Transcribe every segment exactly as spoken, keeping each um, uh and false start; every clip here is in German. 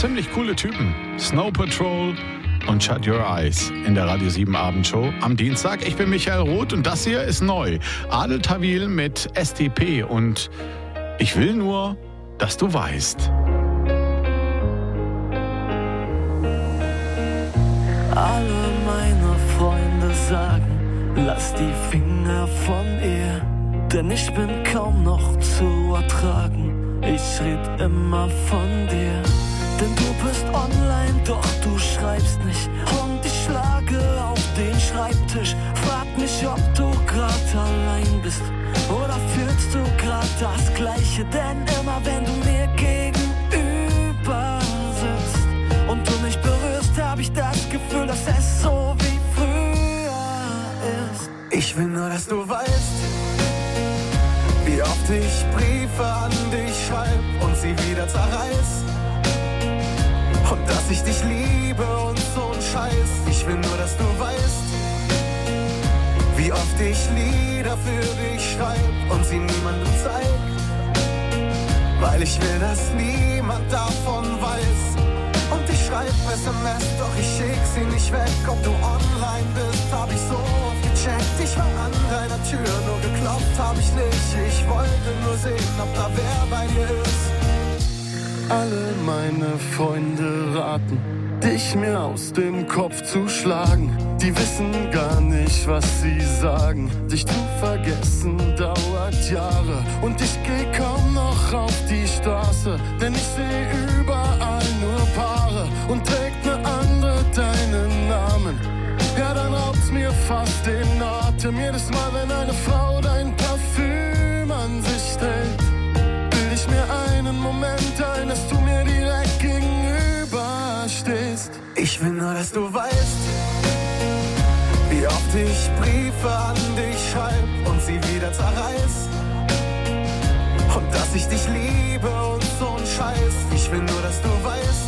Ziemlich coole Typen. Snow Patrol und Shut Your Eyes in der Radio sieben Abendshow am Dienstag. Ich bin Michael Roth und das hier ist neu. Adel Tawil mit S T P und ich will nur, dass du weißt. Alle meine Freunde sagen, lass die Finger von ihr, denn ich bin kaum noch zu ertragen. Ich red immer von dir. Denn du bist online, doch du schreibst nicht. Und ich schlage auf den Schreibtisch. Frag mich, ob du grad allein bist. Oder fühlst du grad das Gleiche? Denn immer wenn du mir gegenüber sitzt und du mich berührst, hab ich das Gefühl, dass es so wie früher ist. Ich will nur, dass du weißt, wie oft ich Briefe an dich schreib und sie wieder zerreiß. Und dass ich dich liebe und so ein Scheiß. Ich will nur, dass du weißt, wie oft ich Lieder für dich schreib und sie niemandem zeig. Weil ich will, dass niemand davon weiß. Und ich schreib S M S, doch ich schick sie nicht weg. Ob du online bist, hab ich so oft gecheckt. Ich war an deiner Tür, nur geklopft hab ich nicht. Ich wollte nur sehen, ob da wer bei dir ist. Alle meine Freunde raten, dich mir aus dem Kopf zu schlagen. Die wissen gar nicht, was sie sagen. Dich zu vergessen dauert Jahre. Und ich geh kaum noch auf die Straße, denn ich seh überall nur Paare. Und trägt ne andere deinen Namen, ja dann raubt's mir fast den Atem. Jedes Mal, wenn eine Frau dein Parfüm an sich trägt, ich mir einen Moment ein, dass du mir direkt gegenüber stehst. Ich will nur, dass du weißt, wie oft ich Briefe an dich schreib und sie wieder zerreiß. Und dass ich dich liebe und so ein Scheiß. Ich will nur, dass du weißt,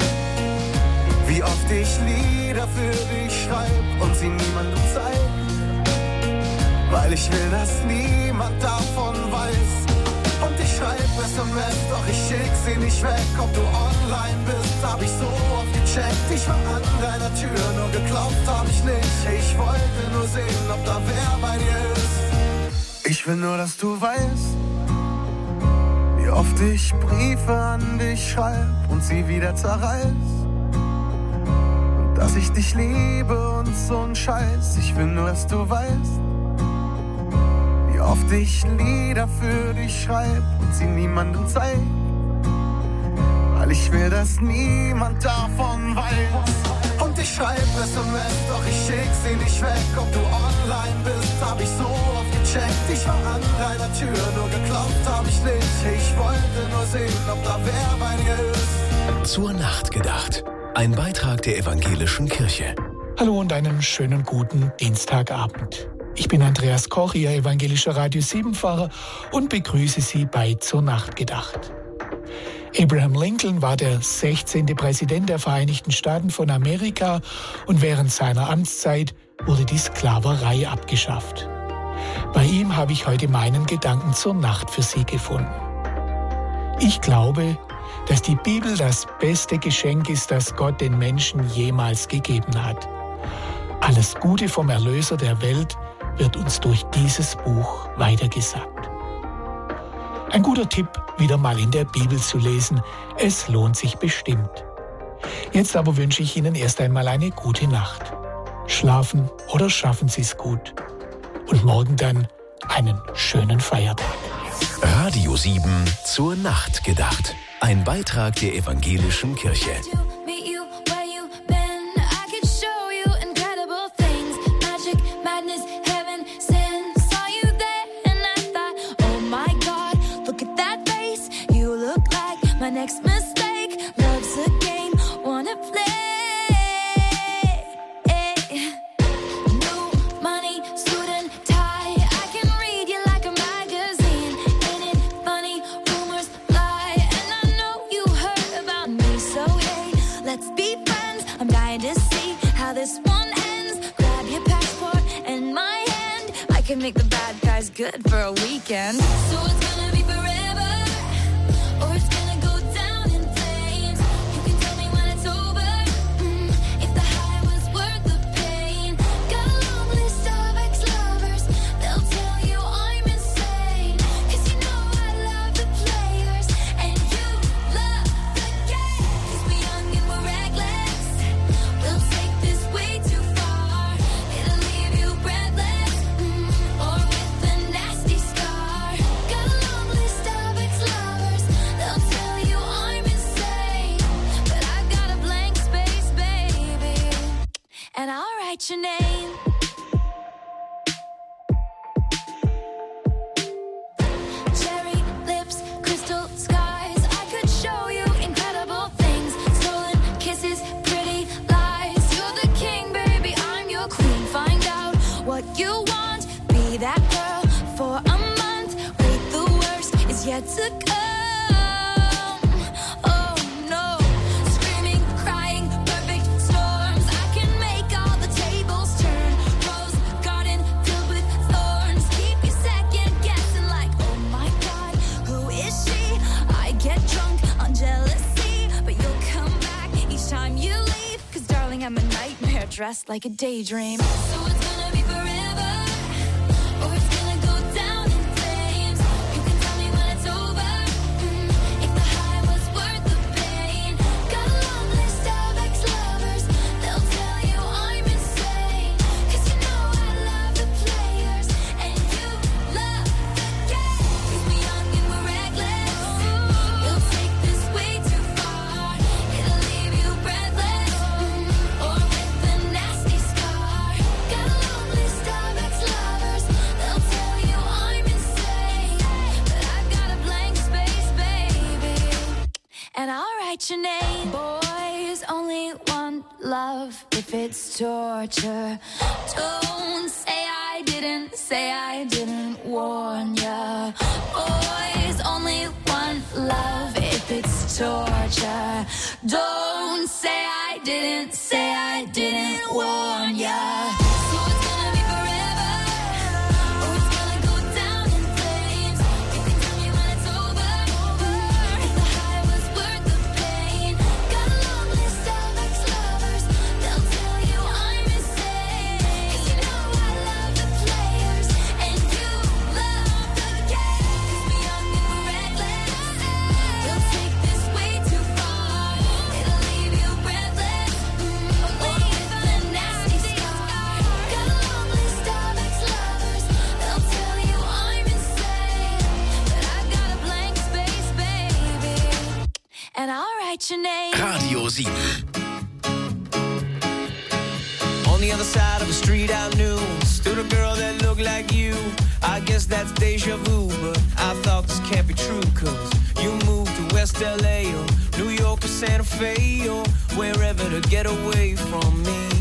wie oft ich Lieder für dich schreib und sie niemandem zeig. Weil ich will, dass niemand davon weiß. Und ich schreib S M S, doch ich schick sie nicht weg. Ob du online bist, hab ich so oft gecheckt. Ich war an deiner Tür, nur geklopft hab ich nicht. Ich wollte nur sehen, ob da wer bei dir ist. Ich will nur, dass du weißt, wie oft ich Briefe an dich schreib und sie wieder zerreiß. Und dass ich dich liebe und so ein Scheiß. Ich will nur, dass du weißt, wie oft ich Lieder für dich schreib und sie niemandem zeig. Weil ich will, dass niemand davon weiß. Und ich schreib S M S, doch ich schick sie nicht weg. Ob du online bist, hab ich so oft gecheckt. Ich war an deiner Tür, nur geklopft hab ich nicht. Ich wollte nur sehen, ob da wer bei dir ist. Zur Nacht gedacht. Ein Beitrag der Evangelischen Kirche. Hallo und einen schönen guten Dienstagabend. Ich bin Andreas Koch, Ihr evangelischer Radio sieben Pfarrer und begrüße Sie bei Zur Nacht gedacht. Abraham Lincoln war der sechzehnte Präsident der Vereinigten Staaten von Amerika und während seiner Amtszeit wurde die Sklaverei abgeschafft. Bei ihm habe ich heute meinen Gedanken zur Nacht für Sie gefunden. Ich glaube, dass die Bibel das beste Geschenk ist, das Gott den Menschen jemals gegeben hat. Alles Gute vom Erlöser der Welt wird uns durch dieses Buch weitergesagt. Ein guter Tipp, wieder mal in der Bibel zu lesen. Es lohnt sich bestimmt. Jetzt aber wünsche ich Ihnen erst einmal eine gute Nacht. Schlafen oder schaffen Sie es gut. Und morgen dann einen schönen Feiertag. Radio sieben zur Nacht gedacht. Ein Beitrag der Evangelischen Kirche. My next mistake, love's a game, wanna play. New money, suit and tie, I can read you like a magazine. Ain't it funny, rumors fly, and I know you heard about me. So hey, let's be friends, I'm dying to see how this one ends. Grab your passport and my hand, I can make the bad guys good for a weekend. So it's gonna be forever, or it's gonna go down in flames. You can yet to come. Oh no, screaming, crying, perfect storms. I can make all the tables turn. Rose garden filled with thorns. Keep you second guessing like, oh my God, who is she? I get drunk on jealousy, but you'll come back each time you leave. Cause darling, I'm a nightmare dressed like a daydream. So it's gonna be forever, or it's gonna go down in flames. You can tell me when it's over, mm, if the high was worth the pain. Got a long list of ex-lovers, they'll tell you I'm insane. Cause you know I love the players, and you love the game. Cause we're young and we're reckless, we'll take this way too far. It'll leave you breathless, mm, or with a nasty scar. Got a long list of ex-lovers, they'll tell you I'm insane. But I've got a blank space, baby, and I'll write your name. Boys only want love if it's torture. Don't say I didn't, say I didn't warn ya. Boys only want love if it's torture. Don't say I didn't, say I didn't warn ya. So it's gonna be forever, or it's gonna go down in flames. You can tell me when it's over, if the high was worth the pain. Got a long list of ex-lovers, they'll tell you I'm insane. Cause you know I love the players, and you love the game. Cause we're young and we're reckless, we'll take this way too far. It'll leave you breathless, mm, or with a nasty scar. Got a long list of ex-lovers, they'll tell you I'm insane. But I've got a blank space, baby, and I'll write your name. Radio sieben. On the other side of the street I knew stood a girl that looked like you. I guess that's deja vu, but I thought this can't be true. Cause you moved to West L A or New York or Santa Fe or wherever to get away from me.